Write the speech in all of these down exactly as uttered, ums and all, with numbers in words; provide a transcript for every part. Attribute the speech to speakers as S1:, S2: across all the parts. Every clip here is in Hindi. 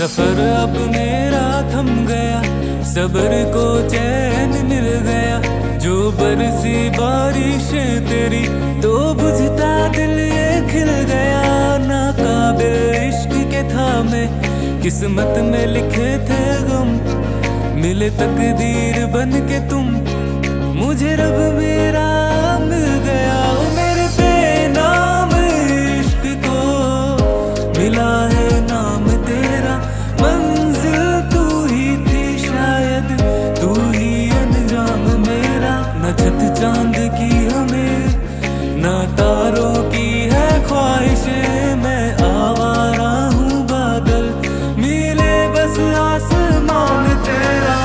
S1: सफर अब मेरा थम गया, सब्र को चैन मिल गया। जो बरसी बारिशें तेरी तो बुझता दिल ये खिल गया। ना काबिल इश्क के था मैं, किस्मत में लिखे थे गम, मिले तकदीर बन के तुम, मुझे रब मेरा मिल गया। ओ मेरे बेनाम इश्क को मिला है नाम तेरा, मंजिल तू ही थी शायद, तू ही अंजाम मेरा। न छत चांद की हमें, न तारों की है ख्वाहिशें, मैं आवारा हूँ बादल, मिले बस आसमान तेरा।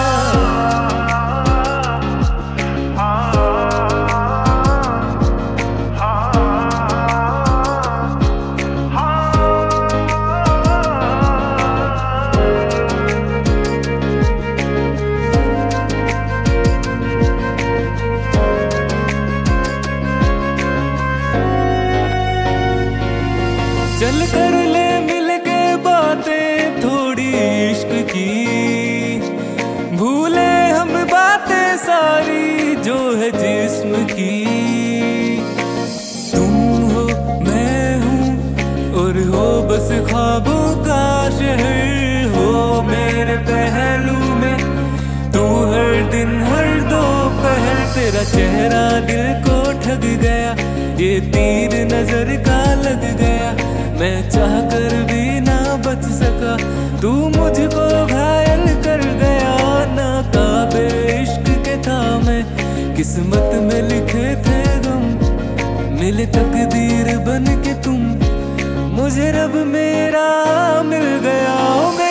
S1: चल कर ले मिल के बातें थोड़ी इश्क की, भूले हम बातें सारी जो है जिस्म की। तुम हो मैं हूँ और हो बस ख्वाबों का शहर, हो मेरे पहलू में तू हर दिन हर दोपहर। तेरा चेहरा दिल को ठग गया, ये तीर नजर का लग गया, मैं चाह कर भी ना बच सका, तू मुझको घायल कर गया। ना काबिल इश्क के था मैं, किस्मत में लिखे थे गम, मिले तकदीर बन के तुम, मुझे रब मेरा मिल गया।